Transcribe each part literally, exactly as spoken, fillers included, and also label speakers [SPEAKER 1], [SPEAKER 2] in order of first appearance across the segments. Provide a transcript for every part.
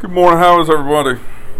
[SPEAKER 1] Good morning. How is everybody?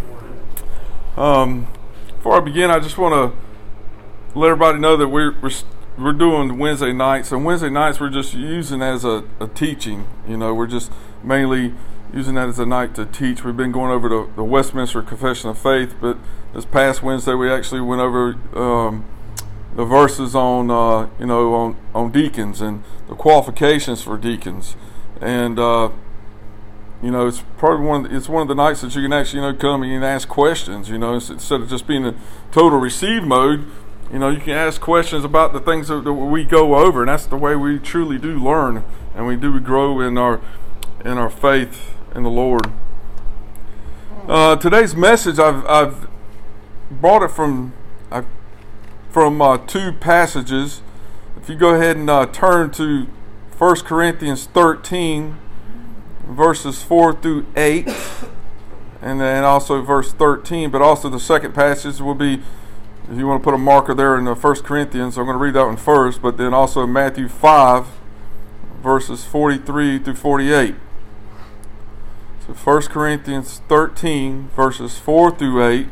[SPEAKER 1] Um, before I begin, I just want to let everybody know that we're, we're we're doing Wednesday nights, and Wednesday nights we're just using as a, a teaching. You know, we're just mainly using that as a night to teach. We've been going over the, the Westminster Confession of Faith, but this past Wednesday we actually went over um, the verses on uh, you know on on deacons and the qualifications for deacons, and uh, you know it's probably one of the, it's one of the nights that you can actually you know come and you can ask questions. You know, instead of just being in total receive mode. You know, you can ask questions about the things that we go over, and that's the way we truly do learn, and we do grow in our in our faith in the Lord. Uh, today's message, I've I've brought it from I've, from uh, two passages. If you go ahead and uh, turn to First Corinthians thirteen, verses four through eight, and then also verse thirteen, but also the second passage will be, if you want to put a marker there in the First Corinthians, I'm going to read that one first, but then also Matthew five, verses forty-three through forty-eight. So First Corinthians thirteen, verses four through eight,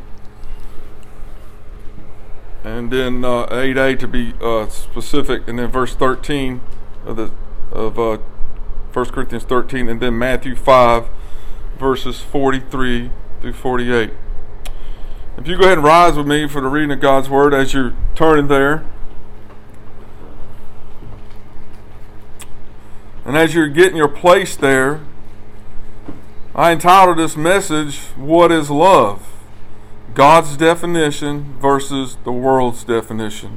[SPEAKER 1] and then uh, eight a to be uh, specific, and then verse thirteen of the of uh, First Corinthians thirteen, and then Matthew five, verses forty-three through forty-eight. If you go ahead and rise with me for the reading of God's Word as you're turning there. And as you're getting your place there, I entitled this message, What is Love? God's definition versus the world's definition.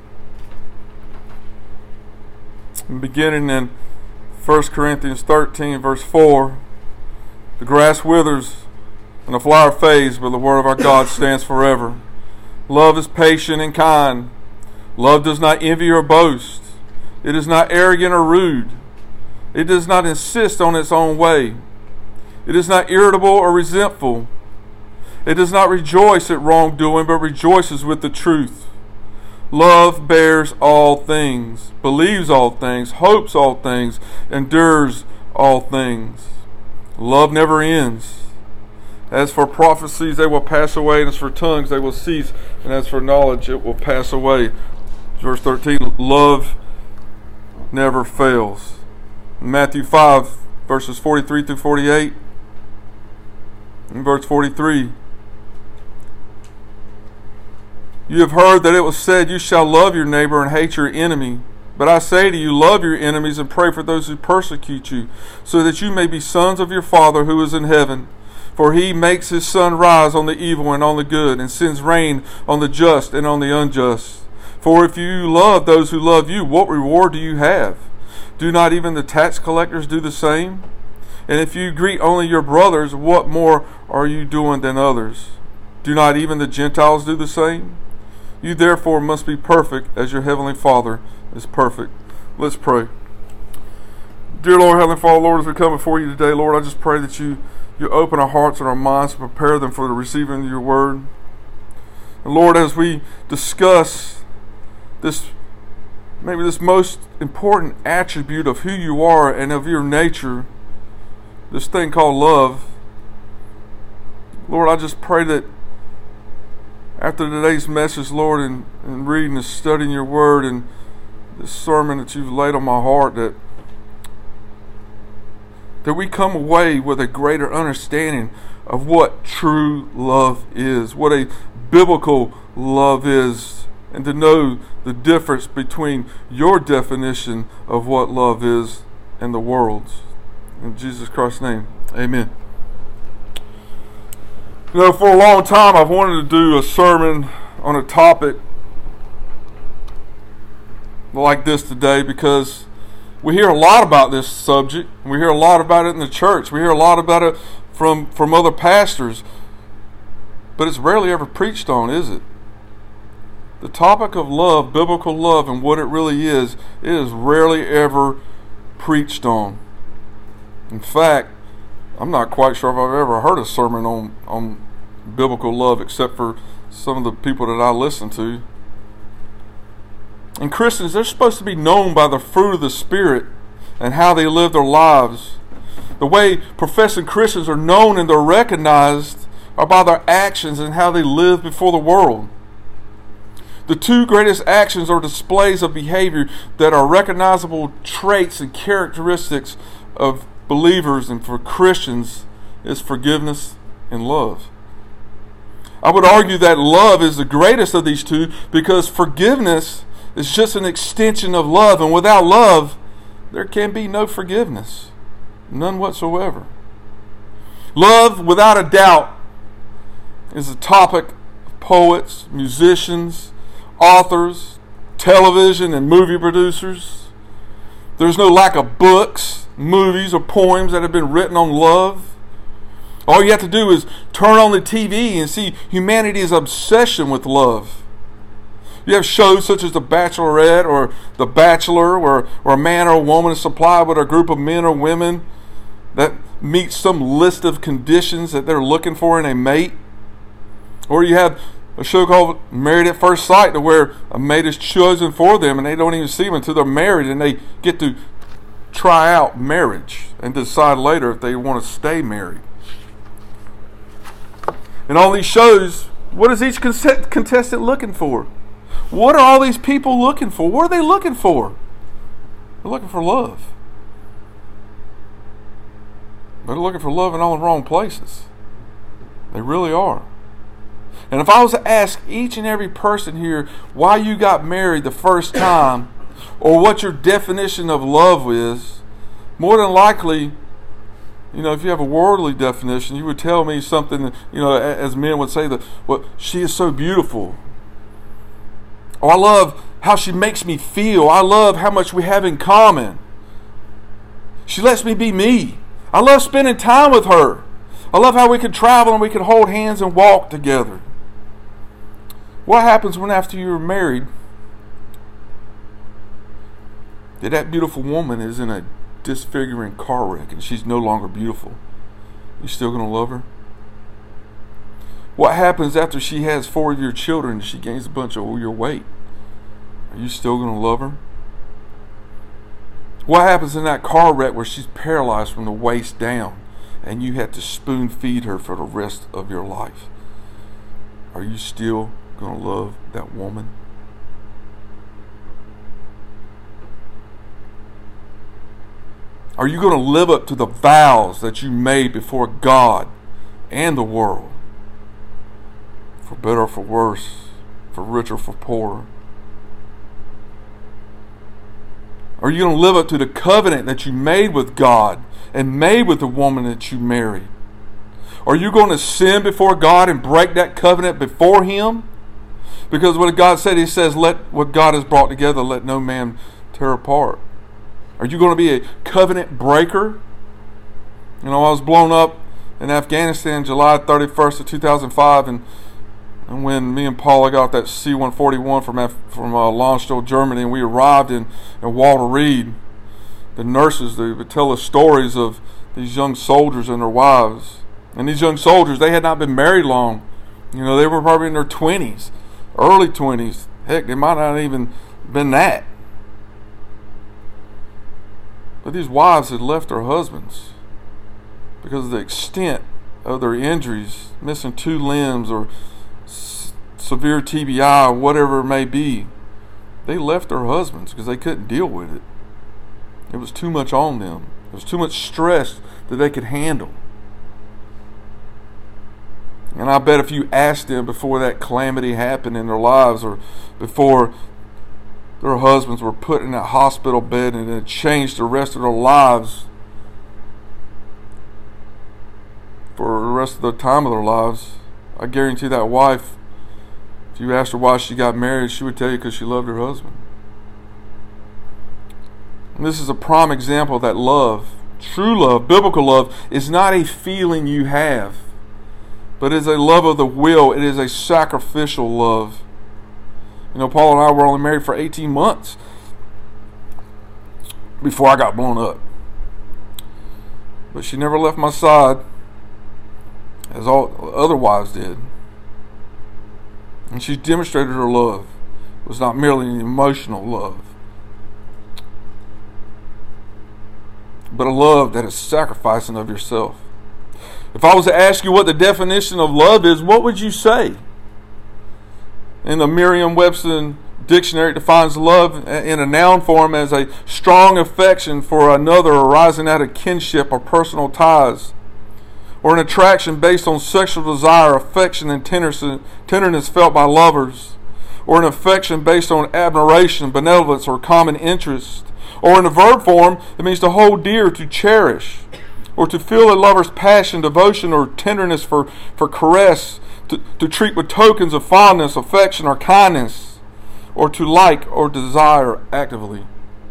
[SPEAKER 1] And beginning in First Corinthians thirteen, verse four, the grass withers and the flower fades, but the word of our God stands forever. Love is patient and kind. Love does not envy or boast. It is not arrogant or rude. It does not insist on its own way. It is not irritable or resentful. It does not rejoice at wrongdoing, but rejoices with the truth. Love bears all things, believes all things, hopes all things, endures all things. Love never ends. As for prophecies, they will pass away, and as for tongues, they will cease, and as for knowledge, it will pass away. Verse thirteen, love never fails. Matthew five, verses forty-three through forty-eight. In verse forty-three, you have heard that it was said, you shall love your neighbor and hate your enemy. But I say to you, love your enemies and pray for those who persecute you, so that you may be sons of your Father who is in heaven. For he makes his sun rise on the evil and on the good, and sends rain on the just and on the unjust. For if you love those who love you, what reward do you have? Do not even the tax collectors do the same? And if you greet only your brothers, what more are you doing than others? Do not even the Gentiles do the same? You therefore must be perfect as your heavenly Father is perfect. Let's pray. Dear Lord, Heavenly Father, Lord, as we come before you today, Lord, I just pray that you You open our hearts and our minds to prepare them for the receiving of your word. And Lord, as we discuss this, maybe this most important attribute of who you are and of your nature, this thing called love, Lord, I just pray that after today's message, Lord, and, and reading and studying your word and this sermon that you've laid on my heart, that that we come away with a greater understanding of what true love is, what a biblical love is, and to know the difference between your definition of what love is and the world's. In Jesus Christ's name, amen. You know, for a long time I've wanted to do a sermon on a topic like this today, because we hear a lot about this subject. We hear a lot about it in the church. We hear a lot about it from, from other pastors. But it's rarely ever preached on, is it? The topic of love, biblical love, and what it really is, it is rarely ever preached on. In fact, I'm not quite sure if I've ever heard a sermon on, on biblical love except for some of the people that I listen to. And Christians, they're supposed to be known by the fruit of the Spirit and how they live their lives. The way professing Christians are known and they're recognized are by their actions and how they live before the world. The two greatest actions or displays of behavior that are recognizable traits and characteristics of believers and for Christians is forgiveness and love. I would argue that love is the greatest of these two because forgiveness is just an extension of love, and without love, there can be no forgiveness. None whatsoever. Love, without a doubt, is a topic of poets, musicians, authors, television and movie producers. There's no lack of books, movies, or poems that have been written on love. All you have to do is turn on the T V and see humanity's obsession with love. You have shows such as The Bachelorette or The Bachelor, where, where a man or a woman is supplied with a group of men or women that meet some list of conditions that they're looking for in a mate. Or you have a show called Married at First Sight, to where a mate is chosen for them and they don't even see them until they're married, and they get to try out marriage and decide later if they want to stay married. In all these shows, what is each contestant looking for? What are all these people looking for? What are they looking for? They're looking for love. They're looking for love in all the wrong places. They really are. And if I was to ask each and every person here why you got married the first time, or what your definition of love is, more than likely, you know, if you have a worldly definition, you would tell me something that, you know, as men would say, that, well, she is so beautiful. Oh, I love how she makes me feel. I love how much we have in common. She lets me be me. I love spending time with her. I love how we can travel and we can hold hands and walk together. What happens when after you're married, that that beautiful woman is in a disfiguring car wreck and she's no longer beautiful? You still going to love her? What happens after she has four of your children and she gains a bunch of your weight? Are you still going to love her? What happens in that car wreck where she's paralyzed from the waist down and you have to spoon feed her for the rest of your life? Are you still going to love that woman? Are you going to live up to the vows that you made before God and the world? For better or for worse, for richer or for poorer? Are you going to live up to the covenant that you made with God and made with the woman that you married? Are you going to sin before God and break that covenant before Him? Because what God said, He says, let what God has brought together, let no man tear apart. Are you going to be a covenant breaker? You know, I was blown up in Afghanistan July thirty-first of two thousand five, and And when me and Paula got that C one forty-one from from uh, Landstuhl, Germany, and we arrived in, in Walter Reed, the nurses, they would tell us stories of these young soldiers and their wives. And these young soldiers, they had not been married long. You know, they were probably in their twenties, early twenties. Heck, they might not even been that. But these wives had left their husbands because of the extent of their injuries, missing two limbs or severe T B I or whatever it may be. They left their husbands because they couldn't deal with it. It was too much on them. It was too much stress that they could handle. And I bet if you asked them before that calamity happened in their lives, or before their husbands were put in that hospital bed and it changed the rest of their lives for the rest of the time of their lives, I guarantee that wife, if you asked her why she got married, she would tell you because she loved her husband. And this is a prime example that love, true love, biblical love, is not a feeling you have, but is a love of the will. It is a sacrificial love. You know, Paul and I were only married for eighteen months before I got blown up. But she never left my side as all other wives did. And she demonstrated her love. It was not merely an emotional love. but a love that is sacrificing of yourself. If I was to ask you what the definition of love is, what would you say? In the Merriam-Webster dictionary, it defines love in a noun form as a strong affection for another arising out of kinship or personal ties, or an attraction based on sexual desire, affection, and tenderness felt by lovers, or an affection based on admiration, benevolence, or common interest. Or in the verb form, it means to hold dear, to cherish, or to feel a lover's passion, devotion, or tenderness for, for caress, to, to treat with tokens of fondness, affection, or kindness, or to like or desire actively.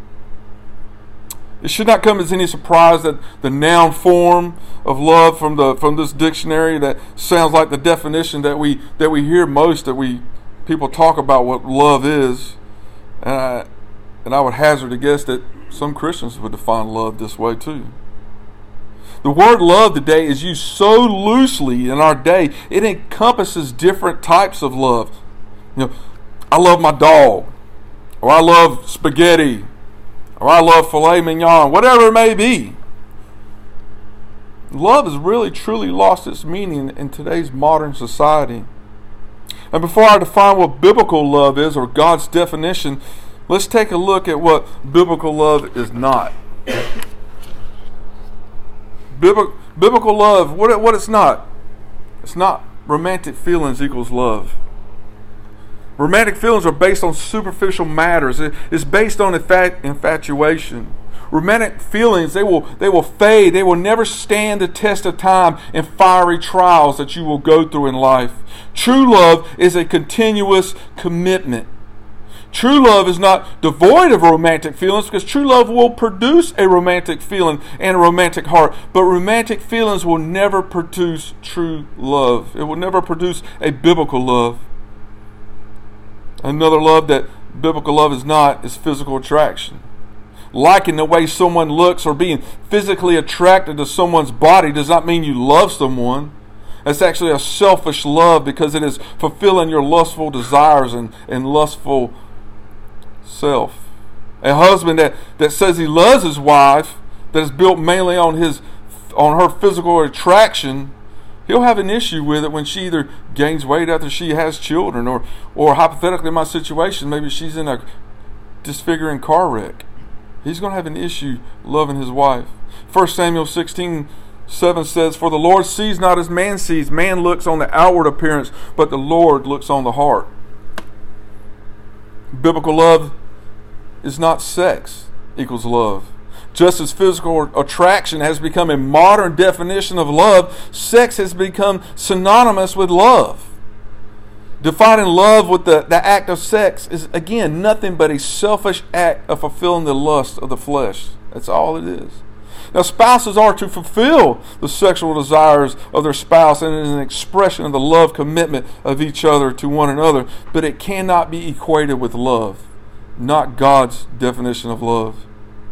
[SPEAKER 1] It should not come as any surprise that the noun form of love from the from this dictionary that sounds like the definition that we that we hear most, that we people talk about what love is, and I, and I would hazard a guess that some Christians would define love this way too. The word love today is used so loosely in our day, it encompasses different types of love. You know, I love my dog, or I love spaghetti, or I love filet mignon, whatever it may be. Love has really truly lost its meaning in today's modern society. And before I define what biblical love is, or God's definition, let's take a look at what biblical love is not. Bibl- biblical love, what, it, what it's not. It's not romantic feelings equals love. Romantic feelings are based on superficial matters. It, it's based on infat- infatuation. Romantic feelings, they will they will fade. They will never stand the test of time and fiery trials that you will go through in life. True love is a continuous commitment. True love is not devoid of romantic feelings, because true love will produce a romantic feeling and a romantic heart. But romantic feelings will never produce true love. It will never produce a biblical love. Another love that biblical love is not is physical attraction. Liking the way someone looks or being physically attracted to someone's body does not mean you love someone. It's actually a selfish love, because it is fulfilling your lustful desires and, and lustful self. A husband that, that says he loves his wife, that is built mainly on his on her physical attraction, he'll have an issue with it when she either gains weight after she has children, or or hypothetically in my situation, maybe she's in a disfiguring car wreck. He's going to have an issue loving his wife. First Samuel sixteen seven says, "For the Lord sees not as man sees. Man looks on the outward appearance, but the Lord looks on the heart." Biblical love is not sex equals love. Just as physical attraction has become a modern definition of love, sex has become synonymous with love. Defining love with the, the act of sex is, again, nothing but a selfish act of fulfilling the lust of the flesh. That's all it is. Now, spouses are to fulfill the sexual desires of their spouse, and it is an expression of the love commitment of each other to one another, but it cannot be equated with love, not God's definition of love.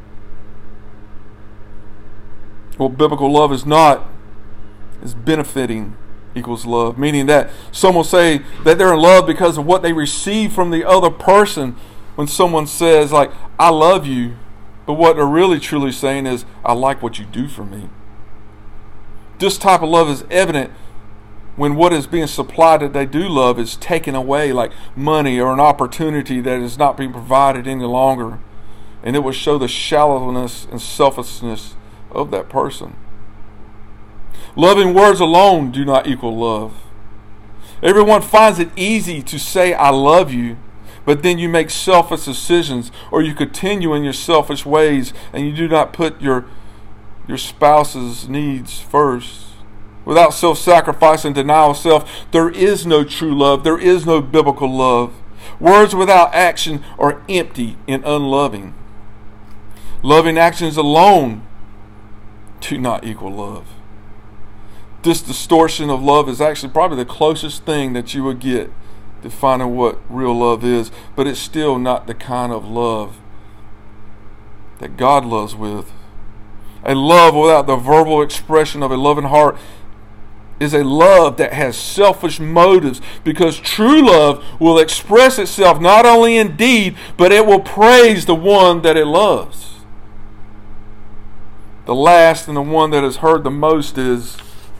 [SPEAKER 1] What biblical love is not is benefiting equals love, meaning that some will say that they're in love because of what they receive from the other person. When someone says, like, "I love you," but what they're really truly saying is, "I like what you do for me." This type of love is evident when what is being supplied that they do love is taken away, like money or an opportunity that is not being provided any longer. And it will show the shallowness and selfishness of that person. Loving words alone do not equal love. Everyone finds it easy to say, "I love you," but then you make selfish decisions, or you continue in your selfish ways, and you do not put your your spouse's needs first. Without self-sacrifice and denial of self, there is no true love. There is no biblical love. Words without action are empty and unloving. Loving actions alone do not equal love. This distortion of love is actually probably the closest thing that you would get to finding what real love is, but it's still not the kind of love that God loves with. A love without the verbal expression of a loving heart is a love that has selfish motives, because true love will express itself not only in deed, but it will praise the one that it loves. the last and the one that is heard the most is,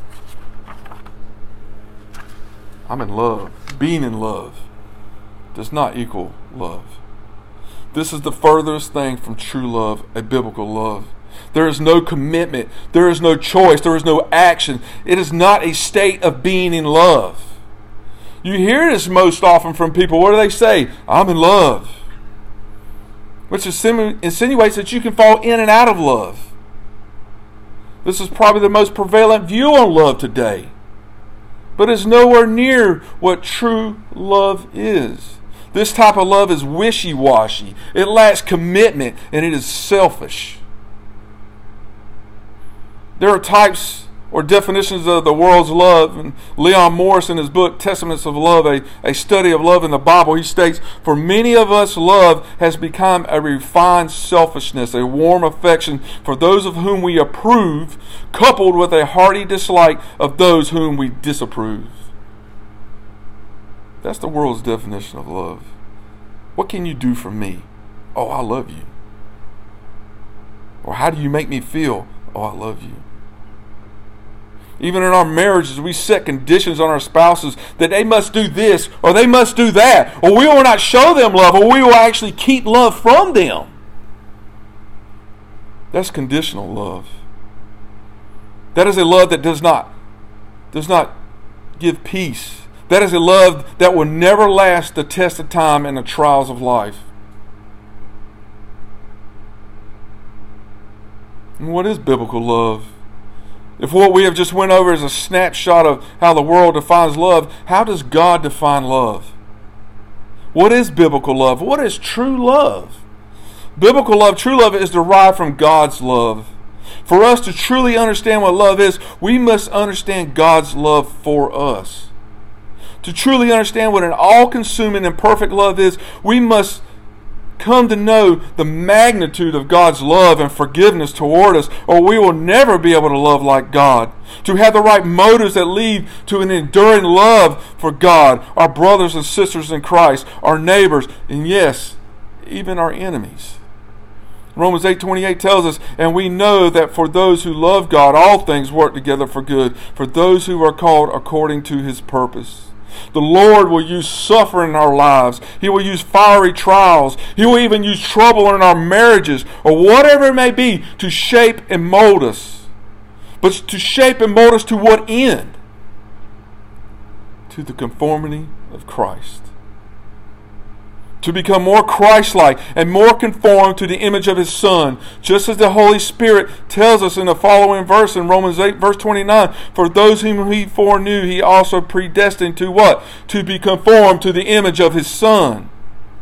[SPEAKER 1] I'm in love. Being in love does not equal love. This is the furthest thing from true love, a biblical love. There is no commitment. There is no choice. There is no action. It is not a state of being in love. You hear this most often from people. What do they say? I'm in love. Which insinuates that you can fall in and out of love. This is probably the most prevalent view on love today. But it's nowhere near what true love is. This type of love is wishy-washy. It lacks commitment, and it is selfish. There are types or definitions of the world's love. And Leon Morris, in his book, Testaments of Love, a, a study of love in the Bible, he states, for many of us, love has become a refined selfishness, a warm affection for those of whom we approve, coupled with a hearty dislike of those whom we disapprove. That's the world's definition of love. What can you do for me? Oh, I love you. Or how do you make me feel? Oh, I love you. Even in our marriages, we set conditions on our spouses that they must do this or they must do that, or we will not show them love, or we will actually keep love from them. That's conditional love. That is a love that does not, does not give peace. That is a love that will never last the test of time and the trials of life. And what is biblical love? If what we have just went over is a snapshot of how the world defines love, how does God define love? What is biblical love? What is true love? Biblical love, true love, is derived from God's love. For us to truly understand what love is, we must understand God's love for us. To truly understand what an all-consuming and perfect love is, we must come to know the magnitude of God's love and forgiveness toward us, or we will never be able to love like God. To have the right motives that lead to an enduring love for God, our brothers and sisters in Christ, our neighbors, and yes, even our enemies. Romans eight twenty-eight tells us, and we know that for those who love God, all things work together for good, for those who are called according to His purpose. The Lord will use suffering in our lives. He will use fiery trials. He will even use trouble in our marriages, or whatever it may be, to shape and mold us. But to shape and mold us to what end? To the conformity of Christ. To become more Christ-like and more conformed to the image of His Son, just as the Holy Spirit tells us in the following verse in Romans eight, verse twenty-nine, for those whom He foreknew, He also predestined to what? To be conformed to the image of His Son.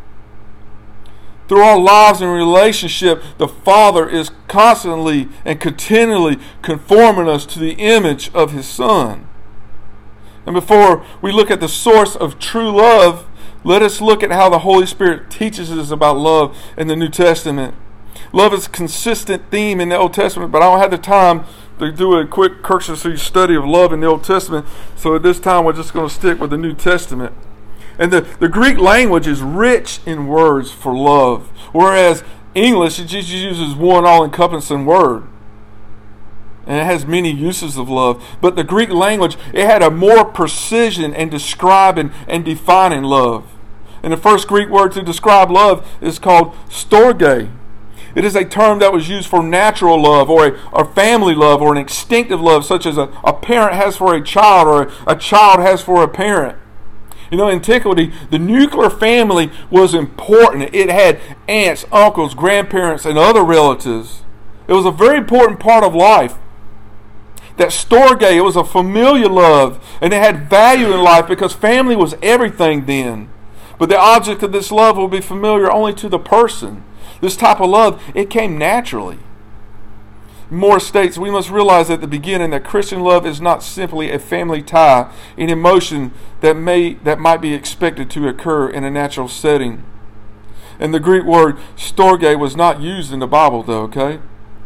[SPEAKER 1] Through our lives and relationship, the Father is constantly and continually conforming us to the image of His Son. And before we look at the source of true love, let us look at how the Holy Spirit teaches us about love in the New Testament. Love is a consistent theme in the Old Testament, but I don't have the time to do a quick cursory study of love in the Old Testament. So at this time, we're just going to stick with the New Testament. And the, the Greek language is rich in words for love, whereas English, it just uses one all-encompassing word. And it has many uses of love. But the Greek language, it had a more precision in describing and defining love. And the first Greek word to describe love is called storge. It is a term that was used for natural love, or a or family love, or an instinctive love, such as a, a parent has for a child, or a, a child has for a parent. You know, in antiquity, the nuclear family was important. It had aunts, uncles, grandparents, and other relatives. It was a very important part of life. That storge, it was a familiar love, and it had value in life because family was everything then. But the object of this love will be familiar only to the person. This type of love, it came naturally. Morris states, we must realize at the beginning that Christian love is not simply a family tie, an emotion that may that might be expected to occur in a natural setting. And the Greek word storge was not used in the Bible, though, okay?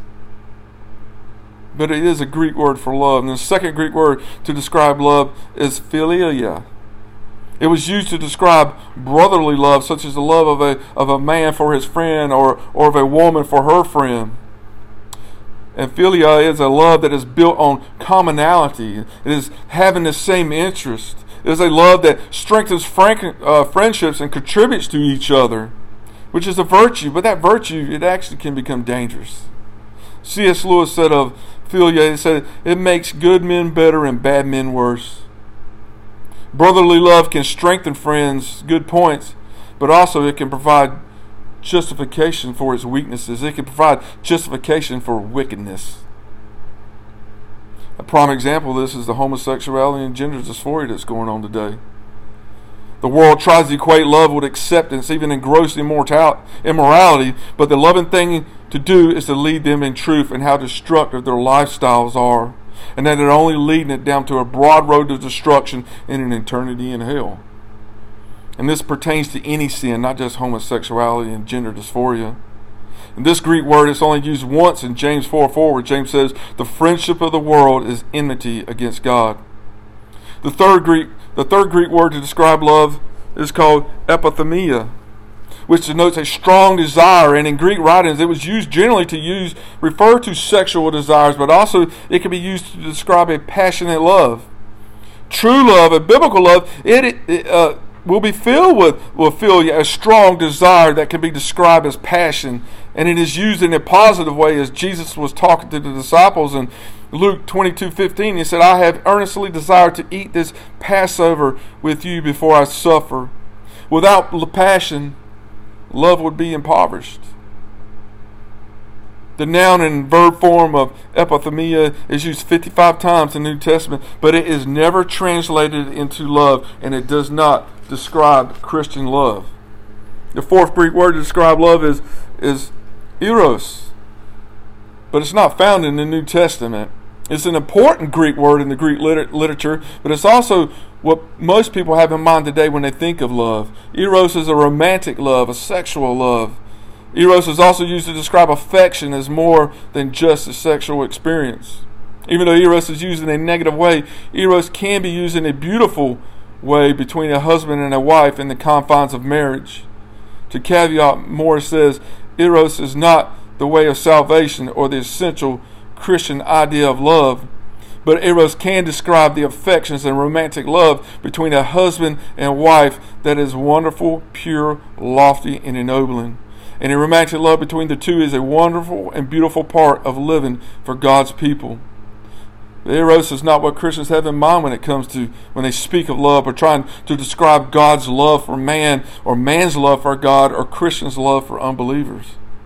[SPEAKER 1] But it is a Greek word for love. And the second Greek word to describe love is philia. It was used to describe brotherly love, such as the love of a of a man for his friend, or, or of a woman for her friend. And philia is a love that is built on commonality. It is having the same interest. It is a love that strengthens frank, uh, friendships and contributes to each other, which is a virtue. But that virtue, it actually can become dangerous. C S Lewis said of philia, he said, it makes good men better and bad men worse. Brotherly love can strengthen friends, good points, but also it can provide justification for its weaknesses. It can provide justification for wickedness. A prime example of this is the homosexuality and gender dysphoria that's going on today. The world tries to equate love with acceptance, even in gross immorality, but the loving thing to do is to lead them in truth and how destructive their lifestyles are, and that they're only leading it down to a broad road to destruction and an eternity in hell. And this pertains to any sin, not just homosexuality and gender dysphoria. And this Greek word is only used once in James four four, where James says, the friendship of the world is enmity against God. The third Greek, the third Greek word to describe love is called epithumia, which denotes a strong desire. And in Greek writings, it was used generally to use refer to sexual desires, but also it can be used to describe a passionate love. True love, a biblical love, it, it uh, will be filled with will feel a strong desire that can be described as passion, and it is used in a positive way, as Jesus was talking to the disciples in Luke twenty-two fifteen. He said, I have earnestly desired to eat this Passover with you before I suffer. Without passion, love would be impoverished. The noun and verb form of epithumia is used fifty-five times in the New Testament, but it is never translated into love, and it does not describe Christian love. The fourth Greek word to describe love is, is eros, but it's not found in the New Testament. It's an important Greek word in the Greek liter- literature, but it's also what most people have in mind today when they think of love. Eros is a romantic love, a sexual love. Eros is also used to describe affection as more than just a sexual experience. Even though eros is used in a negative way, eros can be used in a beautiful way between a husband and a wife in the confines of marriage. To caveat, Morris says, eros is not the way of salvation or the essential Christian idea of love, but eros can describe the affections and romantic love between a husband and wife that is wonderful, pure, lofty, and ennobling. And a romantic love between the two is a wonderful and beautiful part of living for God's people. The eros is not what Christians have in mind when it comes to when they speak of love, or trying to describe God's love for man, or man's love for God, or Christians' love for unbelievers.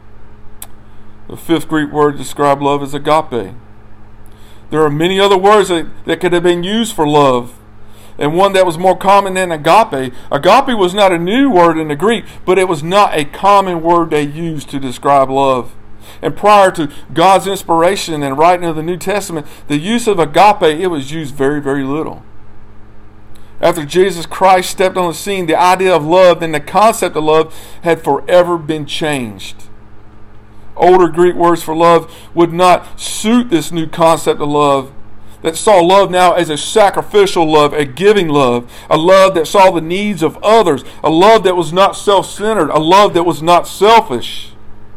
[SPEAKER 1] The fifth Greek word to describe love is agape. There are many other words that, that could have been used for love, and one that was more common than agape. Agape was not a new word in the Greek, but it was not a common word they used to describe love. And prior to God's inspiration and writing of the New Testament, the use of agape, it was used very, very little. After Jesus Christ stepped on the scene, the idea of love and the concept of love had forever been changed. Older Greek words for love would not suit this new concept of love, that saw love now as a sacrificial love, a giving love, a love that saw the needs of others, a love that was not self-centered, a love that was not selfish.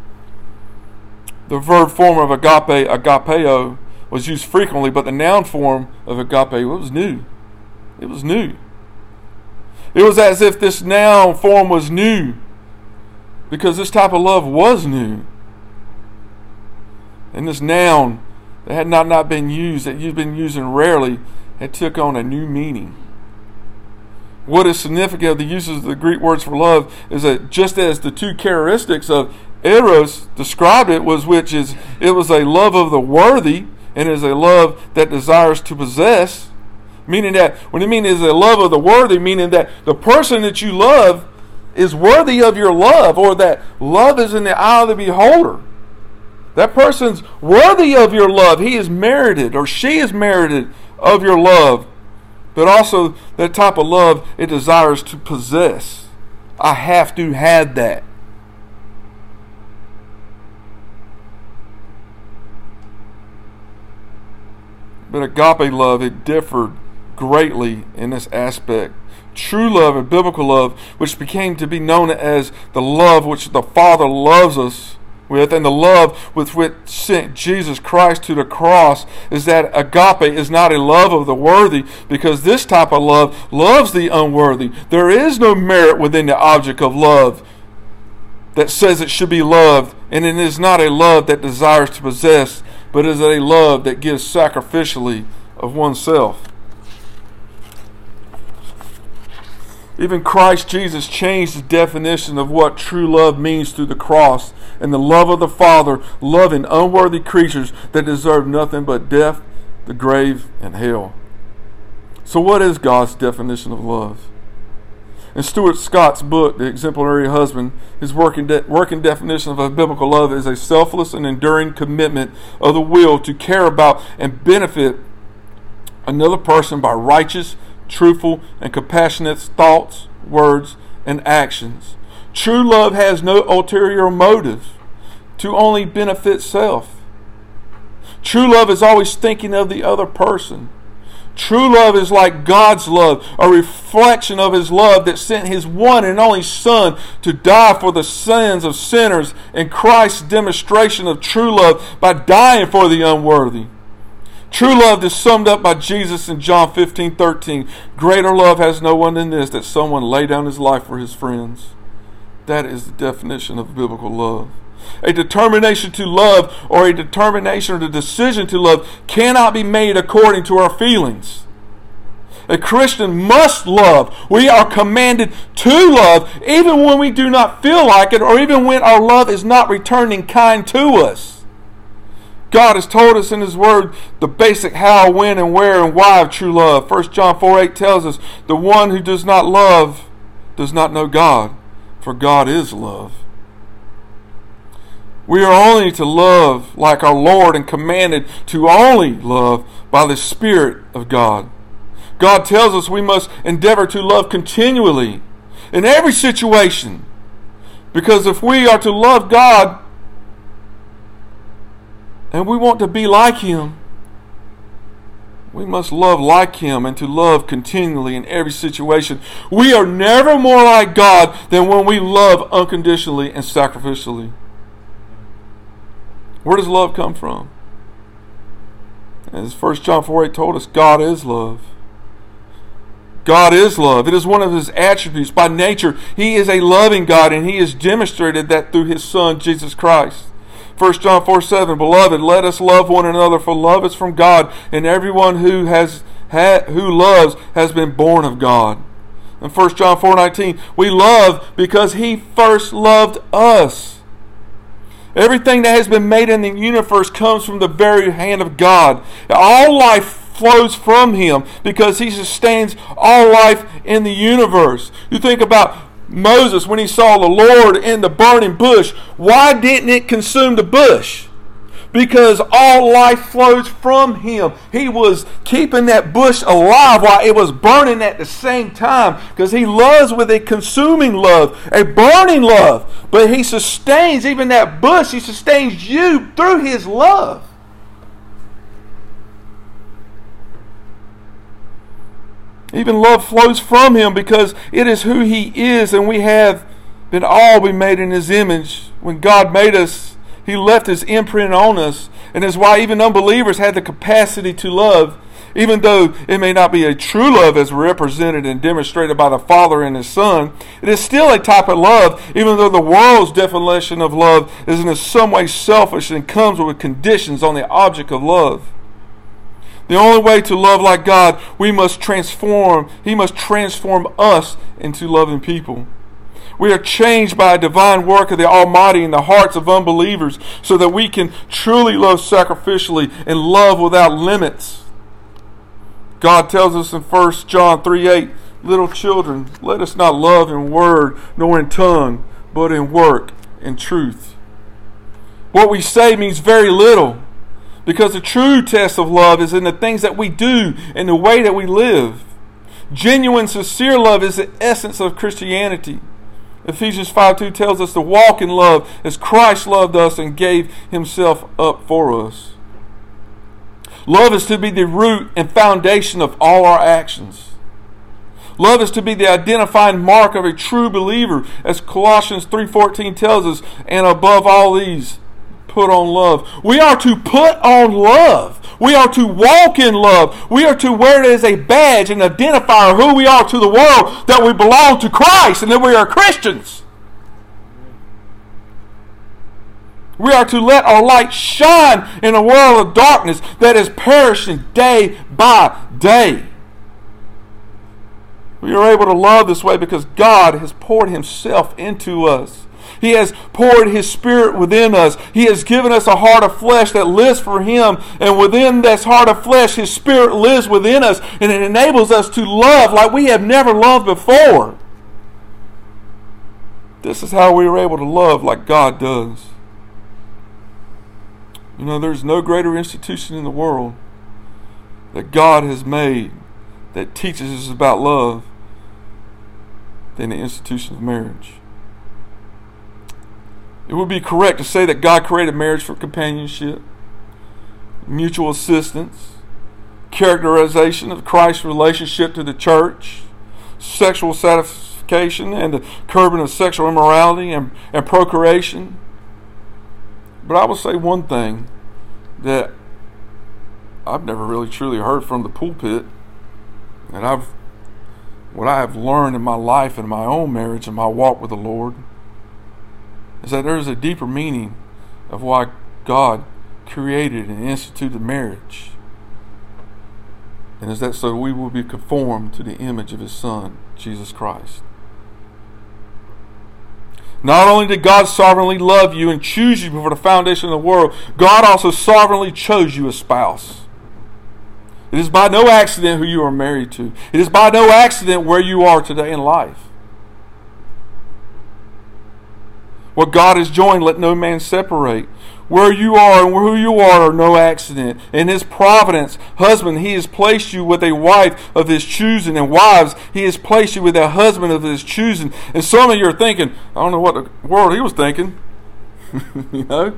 [SPEAKER 1] The verb form of agape, agapeo, was used frequently, but the noun form of agape, it was new. It was new. It was as if this noun form was new, because this type of love was new. And this noun that had not, not been used, that you've been using rarely, had took on a new meaning. What is significant of the uses of the Greek words for love is that just as the two characteristics of eros described it, was which is it was a love of the worthy, and is a love that desires to possess, meaning that when it means is a love of the worthy, meaning that the person that you love is worthy of your love, or that love is in the eye of the beholder. That person's worthy of your love. He is merited, or she is merited of your love. But also that type of love, it desires to possess. I have to have that. But agape love, it differed greatly in this aspect. True love and biblical love, which became to be known as the love which the Father loves us with, and the love with which sent Jesus Christ to the cross, is that agape is not a love of the worthy, because this type of love loves the unworthy. There is no merit within the object of love that says it should be loved, and it is not a love that desires to possess, but is a love that gives sacrificially of oneself. Even Christ Jesus changed the definition of what true love means through the cross, and the love of the Father loving unworthy creatures that deserve nothing but death, the grave, and hell. So what is God's definition of love? In Stuart Scott's book, The Exemplary Husband, his working, de- working definition of a biblical love is a selfless and enduring commitment of the will to care about and benefit another person by righteous, truthful, and compassionate thoughts, words, and actions. True love has no ulterior motive to only benefit self. True love is always thinking of the other person. True love is like God's love, a reflection of His love that sent His one and only Son to die for the sins of sinners, and Christ's demonstration of true love by dying for the unworthy. True love is summed up by Jesus in John fifteen thirteen. Greater love has no one than this, that someone lay down his life for his friends. That is the definition of biblical love. A determination to love, or a determination or the decision to love, cannot be made according to our feelings. A Christian must love. We are commanded to love, even when we do not feel like it, or even when our love is not returning kind to us. God has told us in His Word the basic how, when, and where, and why of true love. First John four eight tells us, the one who does not love does not know God, for God is love. We are only to love like our Lord, and commanded to only love by the Spirit of God. God tells us we must endeavor to love continually in every situation, because if we are to love God, and we want to be like Him, we must love like Him, and to love continually in every situation. We are never more like God than when we love unconditionally and sacrificially. Where does love come from? As First John four eight told us, God is love. God is love. It is one of His attributes. By nature, He is a loving God, and He has demonstrated that through His Son, Jesus Christ. First John four seven, Beloved, let us love one another, for love is from God, and everyone who has ha, who loves has been born of God. And First John four nineteen, we love because He first loved us. Everything that has been made in the universe comes from the very hand of God. All life flows from Him because He sustains all life in the universe. You think about Moses, when he saw the Lord in the burning bush, why didn't it consume the bush? Because all life flows from Him. He was keeping that bush alive while it was burning at the same time, because He loves with a consuming love, a burning love. But He sustains even that bush. He sustains you through His love. Even love flows from Him because it is who He is, and we have been all been made in His image. When God made us, He left His imprint on us, and is why even unbelievers had the capacity to love, even though it may not be a true love as represented and demonstrated by the Father and His Son. It is still a type of love, even though the world's definition of love is in some way selfish and comes with conditions on the object of love. The only way to love like God, we must transform, He must transform us into loving people. We are changed by a divine work of the Almighty in the hearts of unbelievers, so that we can truly love sacrificially and love without limits. God tells us in First John three eight, little children, let us not love in word nor in tongue, but in work and truth. What we say means very little, because the true test of love is in the things that we do and the way that we live. Genuine, sincere love is the essence of Christianity. Ephesians five two tells us to walk in love as Christ loved us and gave Himself up for us. Love is to be the root and foundation of all our actions. Love is to be the identifying mark of a true believer, as Colossians three fourteen tells us, and above all these, put on love. We are to put on love. We are to walk in love. We are to wear it as a badge and identifier who we are to the world, that we belong to Christ and that we are Christians. We are to let our light shine in a world of darkness that is perishing day by day. We are able to love this way because God has poured Himself into us. He has poured His Spirit within us. He has given us a heart of flesh that lives for Him. And within this heart of flesh, His Spirit lives within us. And it enables us to love like we have never loved before. This is how we are able to love like God does. You know, there's no greater institution in the world that God has made that teaches us about love than the institution of marriage. It would be correct to say that God created marriage for companionship, mutual assistance, characterization of Christ's relationship to the church, sexual satisfaction, and the curbing of sexual immorality and, and procreation. But I will say one thing that I've never really truly heard from the pulpit, and I've what I have learned in my life and my own marriage and my walk with the Lord, is that there is a deeper meaning of why God created and instituted marriage. And is that so we will be conformed to the image of His Son, Jesus Christ. Not only did God sovereignly love you and choose you before the foundation of the world, God also sovereignly chose you a spouse. It is by no accident who you are married to. It is by no accident where you are today in life. What God has joined, let no man separate. Where you are and who you are are no accident. In His providence, husband, He has placed you with a wife of His choosing. And wives, He has placed you with a husband of His choosing. And some of you are thinking, I don't know what the world he was thinking. You know?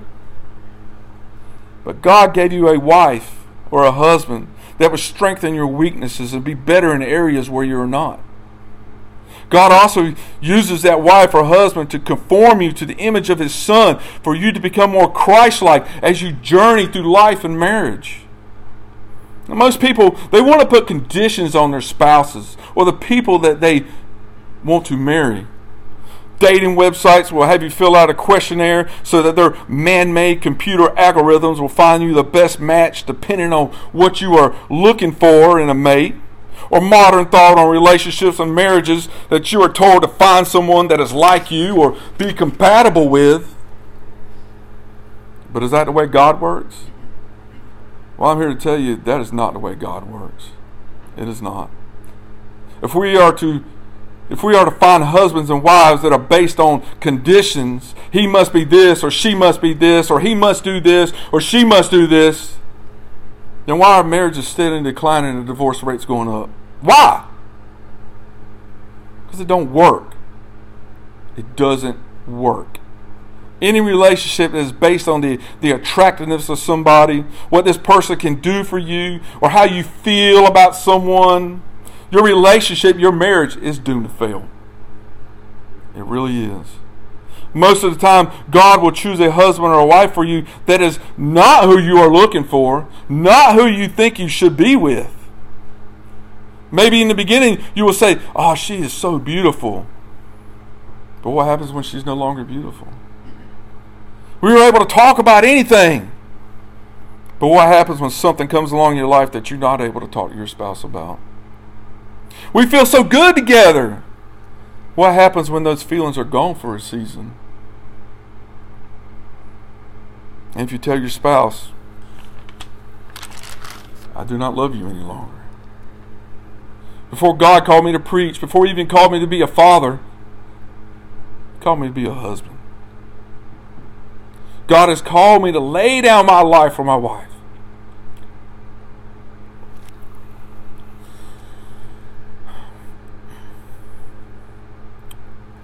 [SPEAKER 1] But God gave you a wife or a husband that would strengthen your weaknesses and be better in areas where you're not. God also uses that wife or husband to conform you to the image of His Son, for you to become more Christ-like as you journey through life and marriage. Now, most people, they want to put conditions on their spouses or the people that they want to marry. Dating websites will have you fill out a questionnaire so that their man-made computer algorithms will find you the best match depending on what you are looking for in a mate. Or modern thought on relationships and marriages that you are told to find someone that is like you or be compatible with. But is that the way God works? Well, I'm here to tell you that is not the way God works. It is not. If we are to if we are to find husbands and wives that are based on conditions, he must be this or she must be this or he must do this or she must do this, then why are marriages steadily declining and the divorce rates going up? Why? Because it don't work. It doesn't work. Any relationship that is based on the, the attractiveness of somebody, what this person can do for you, or how you feel about someone, your relationship, your marriage is doomed to fail. It really is. Most of the time, God will choose a husband or a wife for you that is not who you are looking for, not who you think you should be with. Maybe in the beginning, you will say, oh, she is so beautiful. But what happens when she's no longer beautiful? We were able to talk about anything. But what happens when something comes along in your life that you're not able to talk to your spouse about? We feel so good together. What happens when those feelings are gone for a season? And if you tell your spouse, I do not love you any longer. Before God called me to preach, before He even called me to be a father, He called me to be a husband. God has called me to lay down my life for my wife.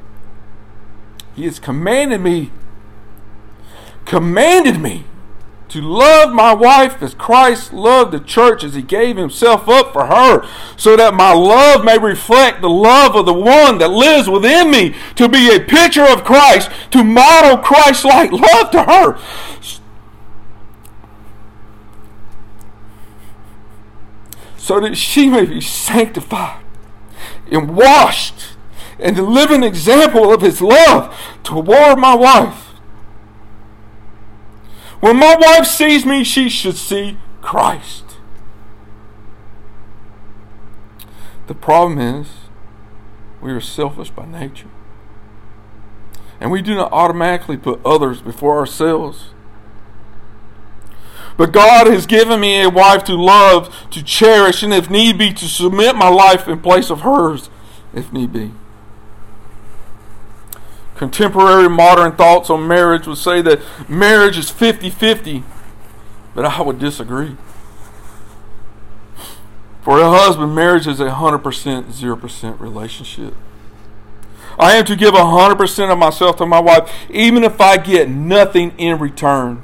[SPEAKER 1] He has commanded me, commanded me to to love my wife as Christ loved the church, as he gave himself up for her, so that my love may reflect the love of the one that lives within me, to be a picture of Christ, to model Christ-like love to her. So that she may be sanctified and washed and to live an example of his love toward my wife. When my wife sees me, she should see Christ. The problem is, we are selfish by nature. And we do not automatically put others before ourselves. But God has given me a wife to love, to cherish, and if need be, to submit my life in place of hers, if need be. Contemporary modern thoughts on marriage would say that marriage is fifty-fifty, but I would disagree. For a husband, marriage is a one hundred percent, zero percent relationship. I am to give one hundred percent of myself to my wife, even if I get nothing in return.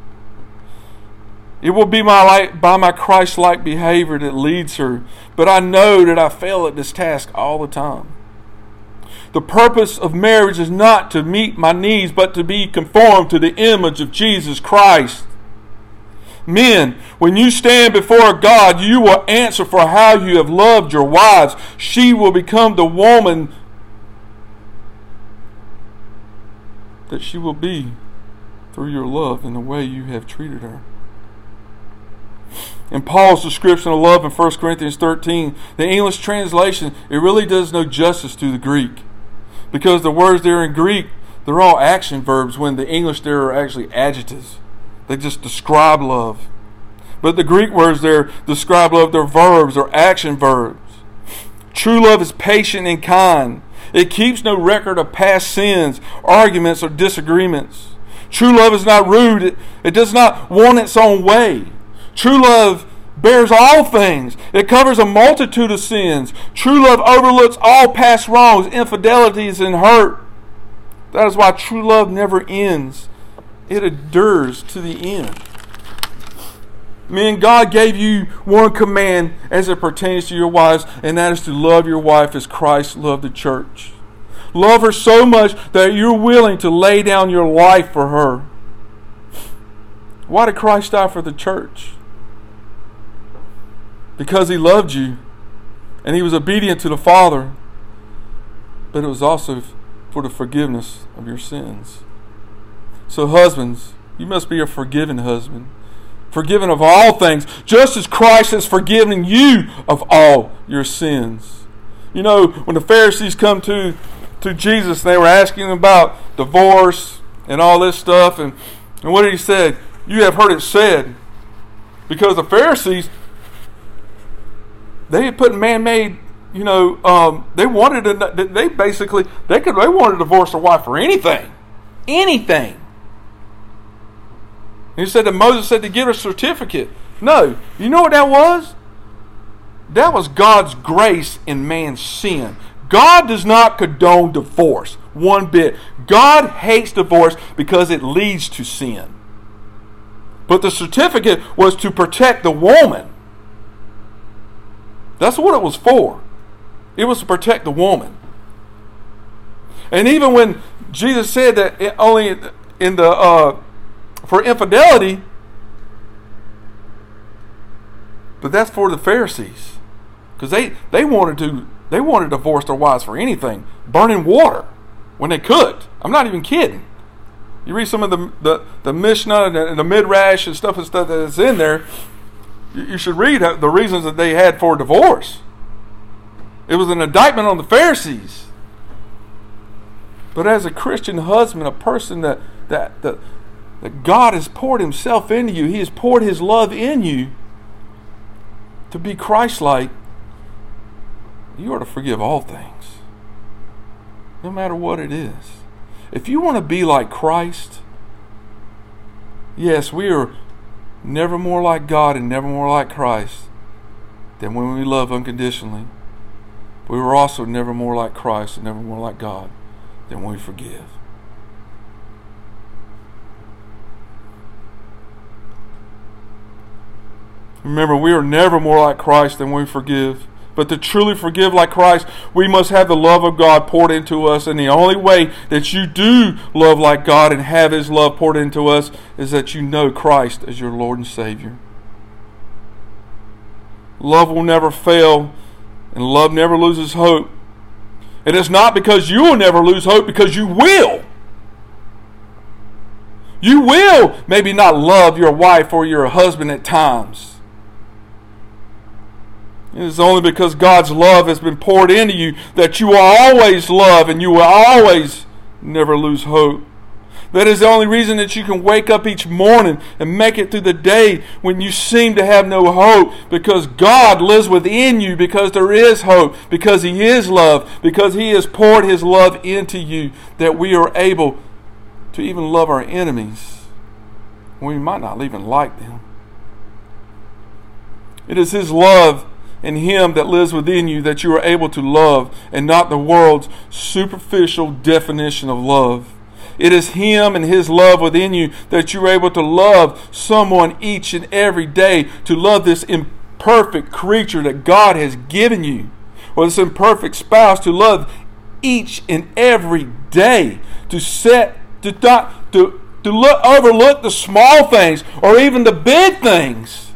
[SPEAKER 1] It will be my like, by my Christ-like behavior that leads her, but I know that I fail at this task all the time. The purpose of marriage is not to meet my needs, but to be conformed to the image of Jesus Christ. Men, when you stand before God, you will answer for how you have loved your wives. She will become the woman that she will be through your love and the way you have treated her. In Paul's description of love in First Corinthians thirteen, the English translation, it really does no justice to the Greek. Because the words there in Greek, they're all action verbs, when the English there are actually adjectives. They just describe love. But the Greek words there describe love, they're verbs or action verbs. True love is patient and kind. It keeps no record of past sins, arguments, or disagreements. True love is not rude. It, it does not want its own way. True love bears all things. It covers a multitude of sins. True love overlooks all past wrongs, infidelities, and hurt. That is why true love never ends. It endures to the end. Men, God gave you one command as it pertains to your wives, and that is to love your wife as Christ loved the church. Love her so much that you're willing to lay down your life for her. Why did Christ die for the church? Because he loved you and he was obedient to the Father, but it was also for the forgiveness of your sins. So husbands, you must be a forgiven husband, forgiven of all things, just as Christ has forgiven you of all your sins. You know, when the Pharisees come to, to Jesus, they were asking him about divorce and all this stuff, and, and what did he say? You have heard it said. Because the Pharisees, they had put man-made, you know, um, they wanted to, they basically, they could, they wanted to divorce their wife for anything. Anything. And he said that Moses said to give her a certificate. No. You know what that was? That was God's grace in man's sin. God does not condone divorce one bit. God hates divorce because it leads to sin. But the certificate was to protect the woman. That's what it was for. It was to protect the woman. And even when Jesus said that it only in the uh, for infidelity, but that's for the Pharisees, because they they wanted to they wanted to divorce their wives for anything, burning water when they could. I'm not even kidding. You read some of the the, the Mishnah and the, and the Midrash and stuff and stuff that's in there. You should read the reasons that they had for divorce. It was an indictment on the Pharisees. But as a Christian husband, a person that, that, that, that God has poured himself into you, he has poured his love in you to be Christ-like, you are to forgive all things, no matter what it is. If you want to be like Christ, yes, we are never more like God and never more like Christ than when we love unconditionally. We were also never more like Christ and never more like God than when we forgive. Remember, we are never more like Christ than we forgive. But to truly forgive like Christ, we must have the love of God poured into us. And the only way that you do love like God and have His love poured into us is that you know Christ as your Lord and Savior. Love will never fail, and love never loses hope. It is not because you will never lose hope, because you will. You will maybe not love your wife or your husband at times. It is only because God's love has been poured into you that you will always love and you will always never lose hope. That is the only reason that you can wake up each morning and make it through the day when you seem to have no hope, because God lives within you, because there is hope, because He is love, because He has poured His love into you, that we are able to even love our enemies when we might not even like them. It is His love in Him that lives within you that you are able to love, and not the world's superficial definition of love. It is Him and His love within you that you're able to love someone each and every day, to love this imperfect creature that God has given you, or this imperfect spouse, to love each and every day, to set, to not, to, to look, overlook the small things or even the big things,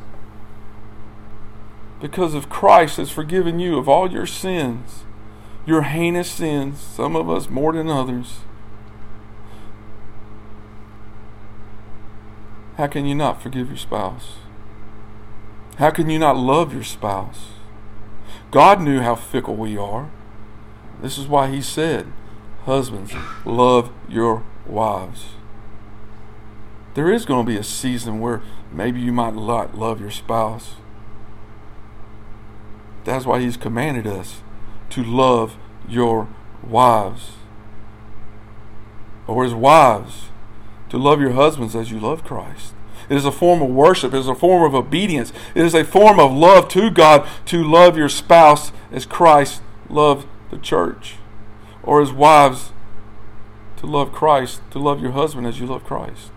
[SPEAKER 1] because of Christ has forgiven you of all your sins, your heinous sins, some of us more than others. How can you not forgive your spouse? How can you not love your spouse? God knew how fickle we are. This is why He said, husbands, love your wives. There is going to be a season where maybe you might not love your spouse. That's why He's commanded us to love your wives. Or as wives, to love your husbands as you love Christ. It is a form of worship. It is a form of obedience. It is a form of love to God, to love your spouse as Christ loved the church. Or as wives, to love Christ, to love your husband as you love Christ.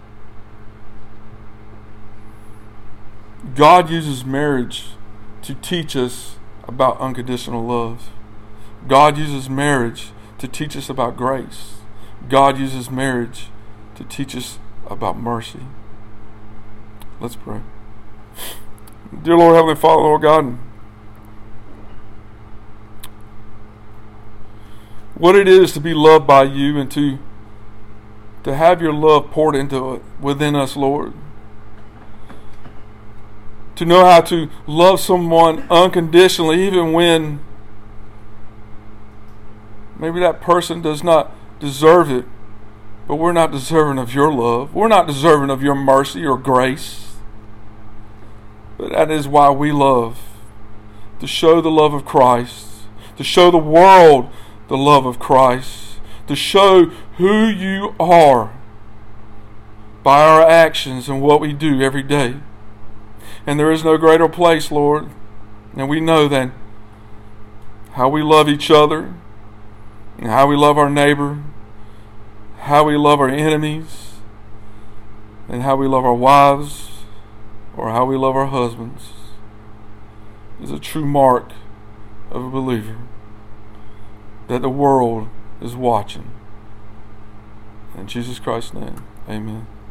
[SPEAKER 1] God uses marriage to teach us about unconditional love. God uses marriage to teach us about grace. God uses marriage to teach us about mercy. Let's pray. Dear Lord, Heavenly Father, Lord God, what it is to be loved by You and to to have Your love poured into it within us, Lord. To know how to love someone unconditionally, even when maybe that person does not deserve it. But we're not deserving of Your love. We're not deserving of Your mercy or grace. But that is why we love. To show the love of Christ. To show the world the love of Christ. To show who You are by our actions and what we do every day. And there is no greater place, Lord. And we know that how we love each other and how we love our neighbor, how we love our enemies, and how we love our wives, or how we love our husbands, is a true mark of a believer that the world is watching. In Jesus Christ's name, amen.